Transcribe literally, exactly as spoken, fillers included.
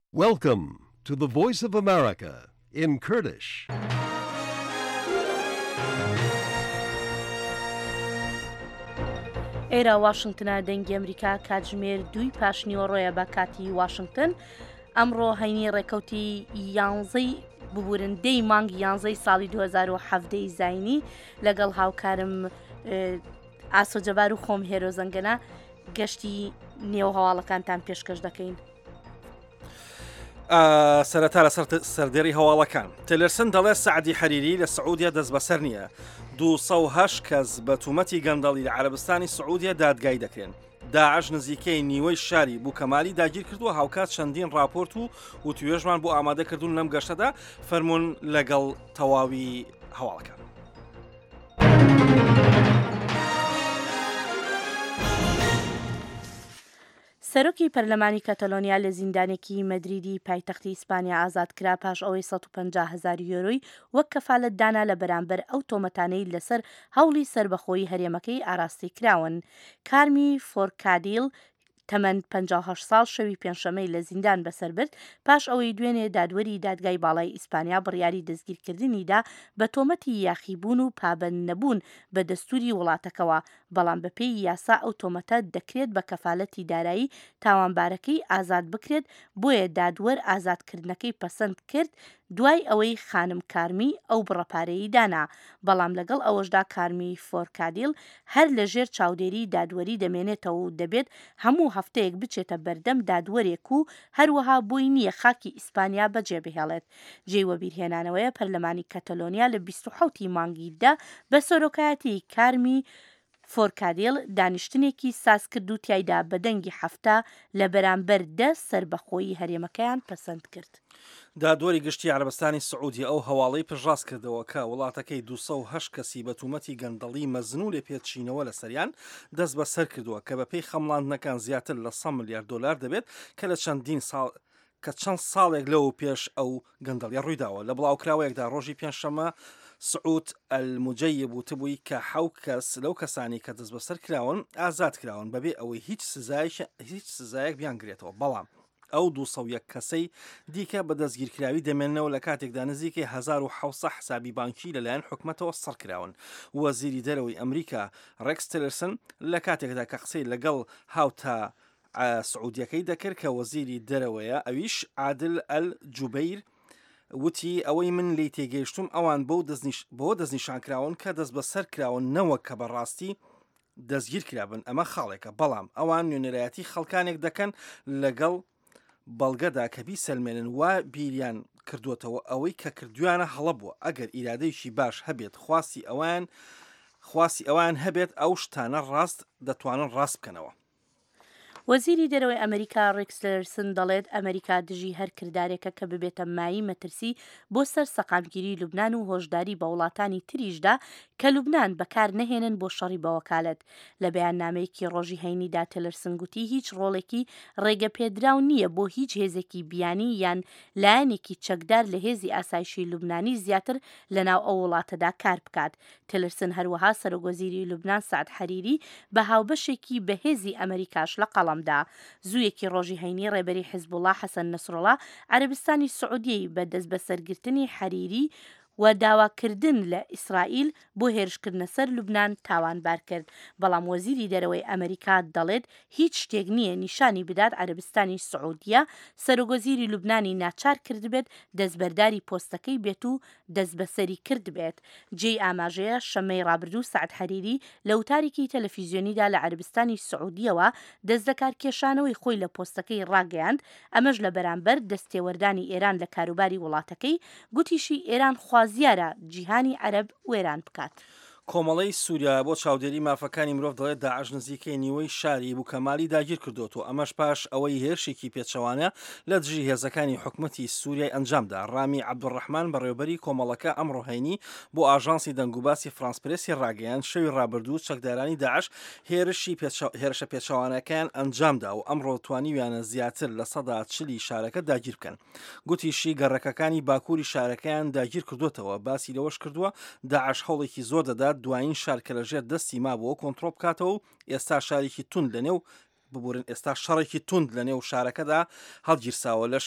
Welcome to the Voice of America in Kurdish. ئێرە واشنگتنە دەنگی ئەمریکا کاتژمێر دوی پاشنیوەڕۆیە بە کاتی واشنگتن ئەمڕۆ هەینی ڕێکەوتی یانزەی ببورندەی مانگ یانزەی ساڵی دو هەزار و هەڤدەی زاینی لەگەڵ هاوکارم ئاسۆجەبار و خۆم هێرۆ زەنگەنە گەشتی نێو هەواڵەکانتان پێشکەش دەکەین. سەرەتا لە سەردێری هەواڵەکان تەلەرسن دەڵێ سەعدی حەریری لە سعودیا دەست بەسەر نییە. دووسە و هەشت کەس بە تومەتی گەندەڵی لە عەرەبستانی سعودیا دادگای دەکرێن. داعش نزیکەی نیوەی شاری بوو کەمالی داگیر کردووە هاوکات چەندین راپۆرت و و توێژمان بۆ ئامادەکردون لەم گەشتەدا فەرمونون لەگەڵ تەواوی هەواڵەکان. سەرۆکی پەرلەمانی کەتەلۆنیا لە زیندانێکی مەدریدی پایتەختی ئیسپانیا ئازاد کرا پاش ئەوەی سەد و پەنجا هەزار یۆرۆی وەک کەفالەت دانا لە بەرامبەر ئەو تۆمەتانەی لەسەر هەوڵی سربەخۆیی هەرێمەکەی ئاراستی کراون. کارمی فۆرکادیل تەمەند پەنجا و هەشت ساڵ شەوی پێنجشەمەی لە زیندان بەسەر برد پاش ئەوەی دوێنێ دادوەری دادگای باڵای ئیسپانیا بڕیاری دەستگیرکردنیدا بە تۆمەتی یاخیبوون و پابەند نەبوون بە دەستوری وڵاتەکەەوە، بەڵام بەپێی یاسا ئەو تۆمەتە دەکرێت بە کەفالەتی دارایی تاوانبارەکەی ئازاد بکرێت، بۆیە دادوەر ئازادکردنەکەی پەسەند کرد دوای ئەوەی خانم کارمی ئەو بڕەپارەیی دانا، بەڵام لەگەڵ ئەوەشدا کارمی فۆرکادیل هەر لە ژێر چاودێری دادوەری دەمێنێتەوە و دەبێت هەموو هەفتەیەک بچێتە بەردەم دادوەرێک و هەروەها بۆی نییە خاکی ئیسپانیا بەجێبهێڵێت. جێوە بیرهێنانەوەیە پەرلەمانی کەتەلۆنیا لە بیست و حەوتی مانگیدا بە سەرۆکایەتی کارمی فۆرکادیل دانیشتنێکی ساز کرد و تایدا بە دەنگی هەفتە لە بەرامبەر دە سربەخۆیی هەرێمەکەیان پەسەند کرد. دادوەری گشتی عەرەبستانی سعودی ئەو هەواڵەی پژڕاست کردەوە کە وڵاتەکەی دووسە و هەشت کەسی بە تومەتی گەندەڵی مەزنوو لێ پێچینەوە لە سەریان دەست بەسەر کردووە کە بەپێی خەمڵاندنەکان زیاتر لە سە ملیار دۆلار دەبێت کە لە چەندین ساڵ کە چەند ساڵێک لەو پێش ئەو گەندەڵی ڕوویداوە. لە بڵاوکراوەیەکدا ڕۆژی پێنجشەمە سعود ئەلموجەیب وتبووی کە حەوت کەس لەو کەسانی کە دەست بەسەر کراون ئازاد کراون بەبێ ئەوەی هیچ هیچ سزایەک بیانگرێتەوە، بەڵام ئەو دووسە و یەک کەسەی دیکە بە دەستگیرکراوی دەمێننەوە لە کاتێکدا نزیکەی هەزار و حەوت حسابی بانکی لەلایەن حکومەتەوە سەرکراون. وەزیری دەرەوەی ئەمریکا ڕێکس تیلرسن لە کاتێکدا کە قسەی لەگەڵ هاوتە سعودیەکەی دەکرد کە وەزیری دەرەوەیە ئەویش عادل ئەل جوبەیر وتی ئەوەی من لی تێگەیشتم ئەوان بۆ دەستنیشانکراون کە دەست بەسەر کراون نەوە کە بەڕاستی دەستگیر کرابن، ئەمە خاڵێکە، بەڵام ئەوان نوێنەرایەتی خەڵکانێک دەکەن لەگەڵ بەڵگەدا کە بی سەلمێنن وا بیریان کردوێتەوە ئەوەی کە کردویانە هەڵە بووە ئەگەر ئیرادەیەکی باش هەبێت خواستی ئەوان خواستی ئەوان هەبێت ئەو شتانە ڕاست دەتوانن ڕاست بکەنەوە. وەزیری دەرەوەی ئەمریکا ڕێکس تیلرسن دەڵێت ئەمریکا دژی هەر کردارێکە کە ببێتە مایی مەترسی بۆ سەر سەقامگیری لوبنان و هۆشداری بە وڵاتانی تریشدا کە لوبنان بەکار نەهێنن بۆ شەڕی بەوەکالەت. لە بەیاننامەیەکی ڕۆژی هەینیدا تیلرسن گوتی هیچ ڕۆڵێکی ڕێگە پێدراو نییە بۆ هیچ هێزێکی بیانی یان لایەنێکی چەکدار لە هێزی ئاسایشی لوبنانی زیاتر لەناو ئەو وڵاتەدا کار بکات. تیلرسن هەروەها سەرۆکوەزیری لوبنان سەعد حەریری بە هاوبەشێکی بەهێزی ئەمریکاش لە قەڵەم زوویەکی ڕۆژی هەینی ڕێبەری حیزبوڵڵا حەسەن نەسڕڵڵا عەرەبستانی سعودیەی بە دەست بەسەرگرتنی حەریری و داواکردن لە ئیسرائیل بۆ هێرشکردنە سەر لوبنان تاوانبار کرد، بەڵام وەزیری دەرەوەی ئەمریکا دەڵێت هیچ شتێک نییە نیشانی بدات عەرەبستانی سعودیە سەرۆکوەزیری لوبنانی ناچار کردبێت دەستبەرداری پۆستەکەی بێت و دەست بەسەری کردبێت. جێی ئاماژەیە شەمەی ڕابردوو سەعد حەریری لە وتارێکی تەلەڤیزیۆنیدا لە عەرەبستانی سعودیەوە دەست لە کارکێشانەوەی خۆی لە پۆستەکەی ڕاگەیاند، ئەمەش لە بەرامبەر دەستێوەردانی ئێران لە کاروباری وڵاتەکەی، گوتیشی ئێران خوازیارە جیهانی عەرەب وێران بکات. کۆمەڵەی سووریا بۆ چاودێری مافەکانی مرۆڤ دەڵێت داعش نزیکەی نیوەی شاری بوو کەمالی داگیر کردوەوە، ئەمەش پاش ئەوەی هێرشێکی پێچەوانە لە دژی هێزەکانی حکومەتی سووریای ئەنجامدا. ڕامی عەبدوڕەحمان بەڕێوەبەری کۆمەڵەکە ئەمڕۆ هەینی بۆ ئاژانسی دەنگوباسی فرانسپرێسی ڕاگەیان شەوی ڕابردوو چەکدارانی داعش هێرشی هێرشە پێچەوانەکان ئەنجامدا و ئەمڕۆ توانیویانە زیاتر لە سەدا چلی شارەکە داگیر بکەن. گوتیشی گەڕەکەکانی باکووری شارەکەیان داگیر کردوێتەوە، باسی لەوەش کردووە داعش هەوڵێکی زۆر دەدات دوایین شار کە لەژێر دەستی مابووە کۆنتڕۆڵ بکاتەوە و ئێستا شارێکی تون لەنێو ببورن ئێستا شەڕێکی تند لە نێو شارەکەدا هەڵگیرساوە.